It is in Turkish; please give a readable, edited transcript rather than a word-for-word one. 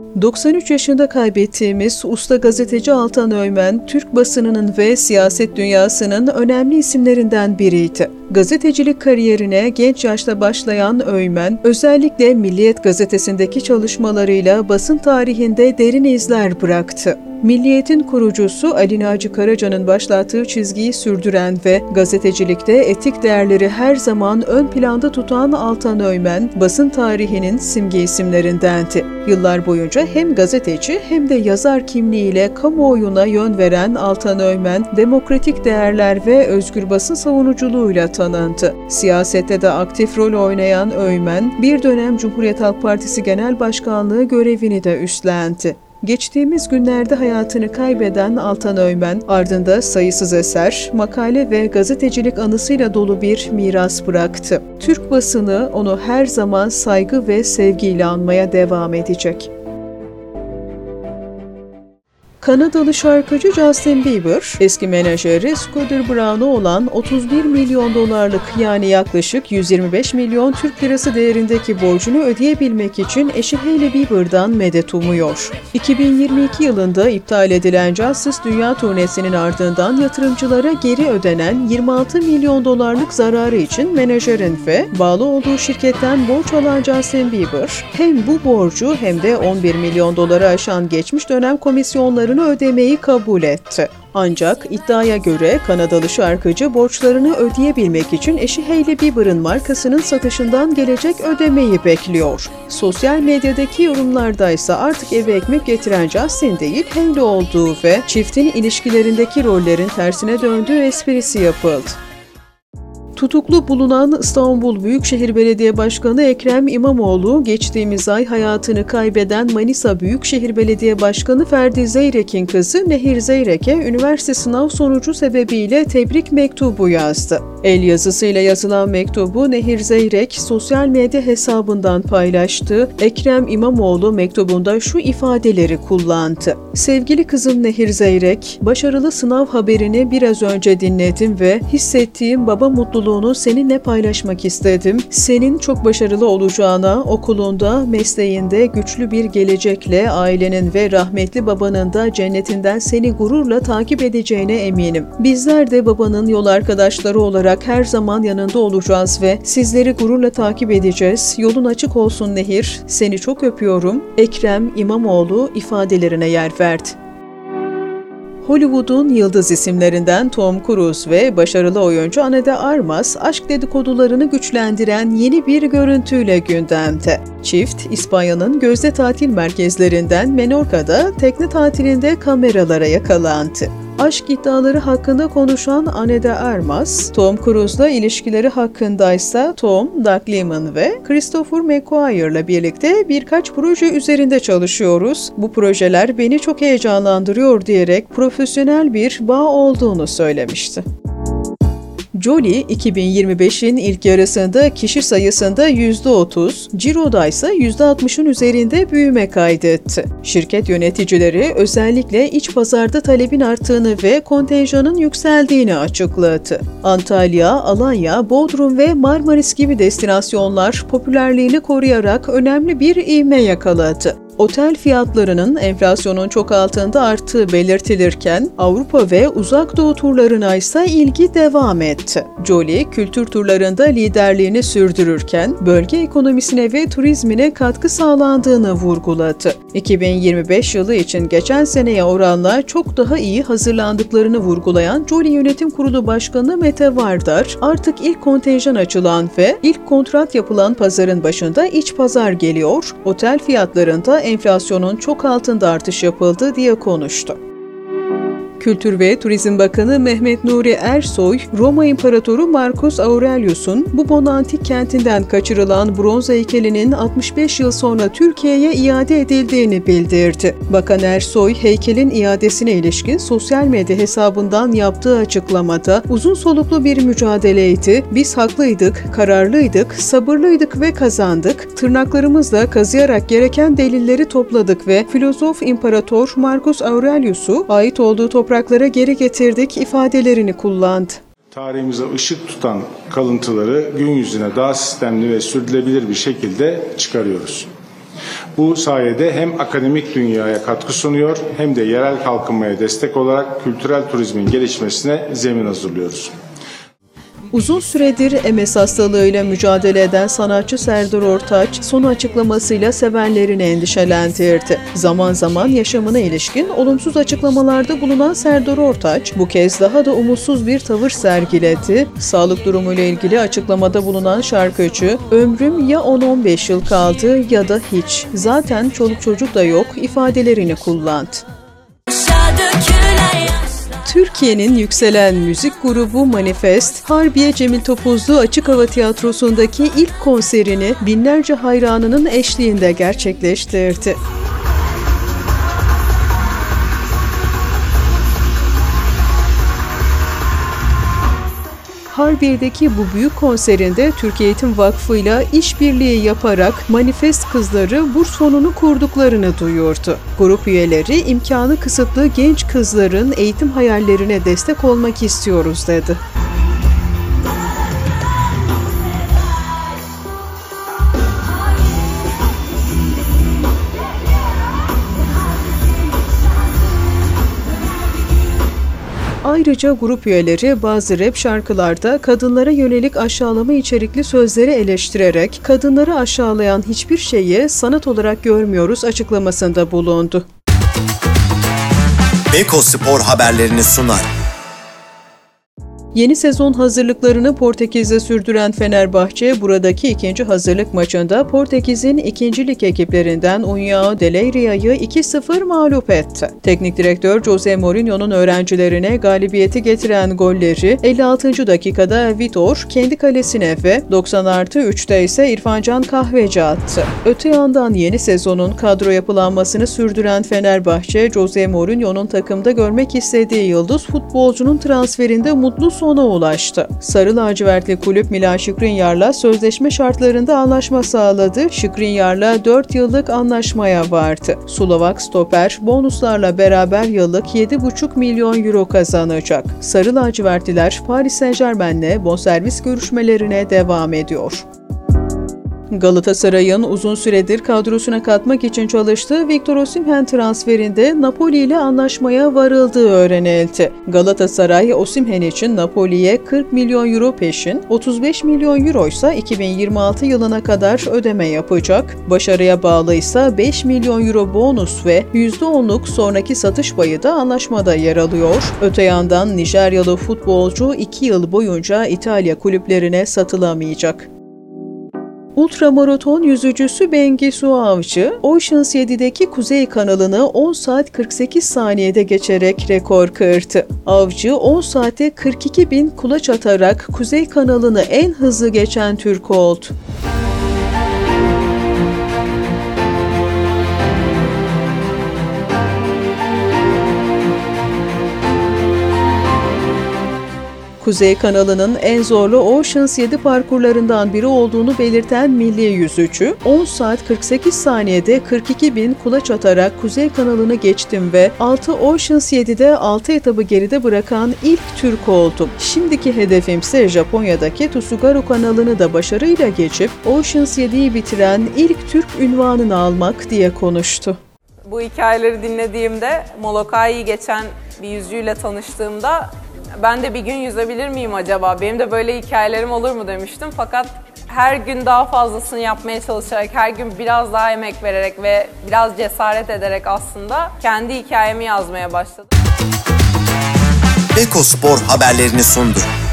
93 yaşında kaybettiğimiz usta gazeteci Altan Öğmen, Türk basınının ve siyaset dünyasının önemli isimlerinden biriydi. Gazetecilik kariyerine genç yaşta başlayan Öğmen, özellikle Milliyet gazetesindeki çalışmalarıyla basın tarihinde derin izler bıraktı. Milliyet'in kurucusu Ali Naci Karaca'nın başlattığı çizgiyi sürdüren ve gazetecilikte etik değerleri her zaman ön planda tutan Altan Öğmen, basın tarihinin simge isimlerindendi. Yıllar boyunca hem gazeteci hem de yazar kimliğiyle kamuoyuna yön veren Altan Öğmen, demokratik değerler ve özgür basın savunuculuğuyla tanındı. Siyasette de aktif rol oynayan Öğmen, bir dönem Cumhuriyet Halk Partisi Genel Başkanlığı görevini de üstlendi. Geçtiğimiz günlerde hayatını kaybeden Altan Öğmen, ardında sayısız eser, makale ve gazetecilik anısıyla dolu bir miras bıraktı. Türk basını onu her zaman saygı ve sevgiyle anmaya devam edecek. Kanadalı şarkıcı Justin Bieber, eski menajeri Scooter Braun'a olan 31 milyon dolarlık yani yaklaşık 125 milyon Türk lirası değerindeki borcunu ödeyebilmek için eşi Hailey Bieber'dan medet umuyor. 2022 yılında iptal edilen Justice Dünya turnesinin ardından yatırımcılara geri ödenen 26 milyon dolarlık zararı için menajerin ve bağlı olduğu şirketten borç alan Justin Bieber, hem bu borcu hem de 11 milyon doları aşan geçmiş dönem komisyonları ödemeyi kabul etti. Ancak iddiaya göre Kanadalı şarkıcı borçlarını ödeyebilmek için eşi Hailey Bieber'ın markasının satışından gelecek ödemeyi bekliyor. Sosyal medyadaki yorumlardaysa artık eve ekmek getiren Justin değil Hailey olduğu ve çiftin ilişkilerindeki rollerin tersine döndüğü esprisi yapıldı. Tutuklu bulunan İstanbul Büyükşehir Belediye Başkanı Ekrem İmamoğlu, geçtiğimiz ay hayatını kaybeden Manisa Büyükşehir Belediye Başkanı Ferdi Zeyrek'in kızı Nehir Zeyrek'e üniversite sınav sonucu sebebiyle tebrik mektubu yazdı. El yazısıyla yazılan mektubu Nehir Zeyrek sosyal medya hesabından paylaştı. Ekrem İmamoğlu mektubunda şu ifadeleri kullandı. Sevgili kızım Nehir Zeyrek, başarılı sınav haberini biraz önce dinledim ve hissettiğim baba mutluluğunu seninle paylaşmak istedim. Senin çok başarılı olacağına, okulunda, mesleğinde güçlü bir gelecekle ailenin ve rahmetli babanın da cennetinden seni gururla takip edeceğine eminim. Bizler de babanın yol arkadaşları olarak her zaman yanında olacağız ve sizleri gururla takip edeceğiz. Yolun açık olsun Nehir. Seni çok öpüyorum. Ekrem İmamoğlu ifadelerine yer verdi. Hollywood'un yıldız isimlerinden Tom Cruise ve başarılı oyuncu Ana de Armas, aşk dedikodularını güçlendiren yeni bir görüntüyle gündemde. Çift, İspanya'nın gözde tatil merkezlerinden Menorca'da tekne tatilinde kameralara yakalandı. Aşk iddiaları hakkında konuşan Ana de Armas, Tom Cruise'la ilişkileri hakkındaysa Tom, Doug Liman ve Christopher McQuarrie'la birlikte birkaç proje üzerinde çalışıyoruz. Bu projeler beni çok heyecanlandırıyor diyerek profesyonel bir bağ olduğunu söylemişti. Jolie, 2025'in ilk yarısında kişi sayısında %30, ciroda ise %60'ın üzerinde büyüme kaydetti. Şirket yöneticileri özellikle iç pazarda talebin arttığını ve kontenjanın yükseldiğini açıkladı. Antalya, Alanya, Bodrum ve Marmaris gibi destinasyonlar popülerliğini koruyarak önemli bir ivme yakaladı. Otel fiyatlarının enflasyonun çok altında arttığı belirtilirken Avrupa ve Uzak Doğu turlarına ise ilgi devam etti. Jolie, kültür turlarında liderliğini sürdürürken bölge ekonomisine ve turizmine katkı sağlandığını vurguladı. 2025 yılı için geçen seneye oranla çok daha iyi hazırlandıklarını vurgulayan Jolie Yönetim Kurulu Başkanı Mete Vardar, artık ilk kontenjan açılan ve ilk kontrat yapılan pazarın başında iç pazar geliyor, otel fiyatlarında enflasyonun çok altında artış yapıldı diye konuştu. Kültür ve Turizm Bakanı Mehmet Nuri Ersoy, Roma İmparatoru Marcus Aurelius'un Bubon Antik Kenti'nden kaçırılan bronz heykelinin 65 yıl sonra Türkiye'ye iade edildiğini bildirdi. Bakan Ersoy, heykelin iadesine ilişkin sosyal medya hesabından yaptığı açıklamada uzun soluklu bir mücadeleydi, biz haklıydık, kararlıydık, sabırlıydık ve kazandık, tırnaklarımızla kazıyarak gereken delilleri topladık ve filozof İmparator Marcus Aurelius'u ait olduğu topraklara geri getirdik ifadelerini kullandı. Tarihimize ışık tutan kalıntıları gün yüzüne daha sistemli ve sürdürülebilir bir şekilde çıkarıyoruz. Bu sayede hem akademik dünyaya katkı sunuyor hem de yerel kalkınmaya destek olarak kültürel turizmin gelişmesine zemin hazırlıyoruz. Uzun süredir MS hastalığıyla mücadele eden sanatçı Serdar Ortaç, son açıklamasıyla sevenlerini endişelendirdi. Zaman zaman yaşamına ilişkin olumsuz açıklamalarda bulunan Serdar Ortaç, bu kez daha da umutsuz bir tavır sergiledi. Sağlık durumuyla ilgili açıklamada bulunan şarkıcı, "Ömrüm ya 10-15 yıl kaldı ya da hiç. Zaten çoluk çocuk da yok" ifadelerini kullandı. Türkiye'nin yükselen müzik grubu Manifest, Harbiye Cemil Topuzlu Açık Hava Tiyatrosu'ndaki ilk konserini binlerce hayranının eşliğinde gerçekleştirdi. Harbiye'deki bu büyük konserinde Türkiye Eğitim Vakfı'yla işbirliği yaparak Manifest kızları burs fonunu kurduklarını duyurdu. Grup üyeleri imkanı kısıtlı genç kızların eğitim hayallerine destek olmak istiyoruz dedi. Ayrıca grup üyeleri bazı rap şarkılarda kadınlara yönelik aşağılama içerikli sözleri eleştirerek kadınları aşağılayan hiçbir şeyi sanat olarak görmüyoruz açıklamasında bulundu. Beko Spor haberlerini sunar. Yeni sezon hazırlıklarını Portekiz'de sürdüren Fenerbahçe, buradaki ikinci hazırlık maçında Portekiz'in ikincilik ekiplerinden União de Leiria'yı 2-0 mağlup etti. Teknik direktör Jose Mourinho'nun öğrencilerine galibiyeti getiren golleri 56. dakikada Vitor kendi kalesine ve 90+3'te ise İrfan Can Kahveci attı. Öte yandan yeni sezonun kadro yapılanmasını sürdüren Fenerbahçe, Jose Mourinho'nun takımda görmek istediği yıldız futbolcunun transferinde mutlu sona ulaştı. Sarı lacivertli kulüp Milan Skriniar'la sözleşme şartlarında anlaşma sağladı. Skriniar'la 4 yıllık anlaşmaya vardı. Slovak stoper bonuslarla beraber yıllık 7,5 milyon euro kazanacak. Sarı lacivertliler Paris Saint-Germain'le bonservis görüşmelerine devam ediyor. Galatasaray'ın uzun süredir kadrosuna katmak için çalıştığı Victor Osimhen transferinde Napoli ile anlaşmaya varıldığı öğrenildi. Galatasaray, Osimhen için Napoli'ye 40 milyon euro peşin, 35 milyon euro ise 2026 yılına kadar ödeme yapacak. Başarıya bağlıysa 5 milyon euro bonus ve %10'luk sonraki satış payı da anlaşmada yer alıyor. Öte yandan Nijeryalı futbolcu 2 yıl boyunca İtalya kulüplerine satılamayacak. Ultramaraton yüzücüsü Bengisu Avcı, Oceans 7'deki Kuzey Kanalı'nı 10 saat 48 saniyede geçerek rekor kırdı. Avcı 10 saate 42.000 kulaç atarak Kuzey Kanalı'nı en hızlı geçen Türk oldu. Kuzey Kanalı'nın en zorlu Oceans 7 parkurlarından biri olduğunu belirten milli yüzücü, 10 saat 48 saniyede 42.000 kulaç atarak Kuzey Kanalı'nı geçtim ve 6 Oceans 7'de 6 etabı geride bırakan ilk Türk oldum. Şimdiki hedefimse Japonya'daki Tsugaru Kanalı'nı da başarıyla geçip Oceans 7'yi bitiren ilk Türk unvanını almak diye konuştu. Bu hikayeleri dinlediğimde, Molokaʻi'yi geçen bir yüzücüyle tanıştığımda ben de bir gün yüzebilir miyim acaba? Benim de böyle hikayelerim olur mu demiştim. Fakat her gün daha fazlasını yapmaya çalışarak, her gün biraz daha emek vererek ve biraz cesaret ederek aslında kendi hikayemi yazmaya başladım. Beko Spor haberlerini sundu.